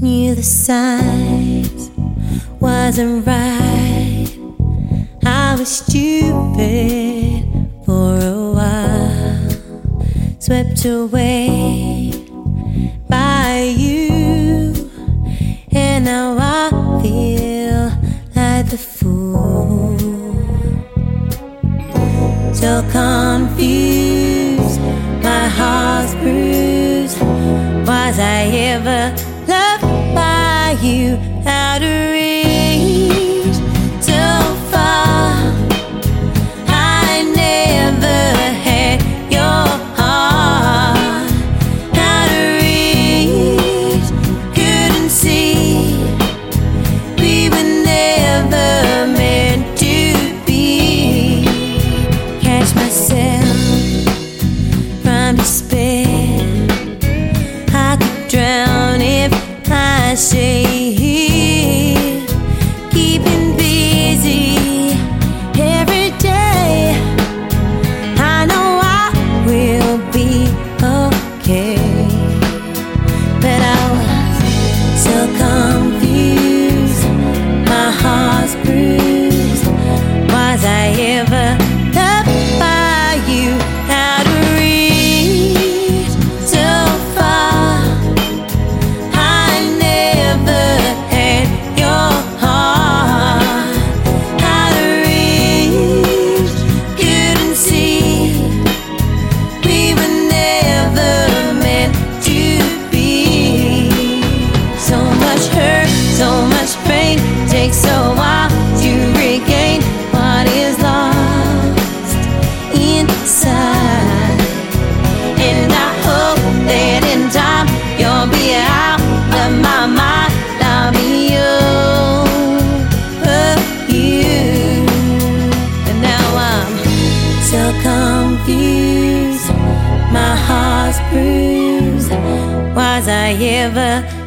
Knew the signs wasn't right. I was stupid for a while, swept away by you, and now I feel like the fool. So confused, my heart's bruised. Was I ever loved by you? Out of reach, so far. I never had your heart. Out of reach, couldn't see. We were never meant to be. Catch myself from despair. I could drown if I stay here, keeping busy every day. I know I will be okay, but I was so confused, my heart's bruised. Was I ever loved by you? Out of reach, so far. I never had your heart. Out of reach, couldn't see. We were never meant to be. So much hurt, so much pain, takes a while to regain what is lost inside. And I hope that in time you'll be out of my mind. I'll be over you. And now I'm so confused, my heart's bruised. Was I ever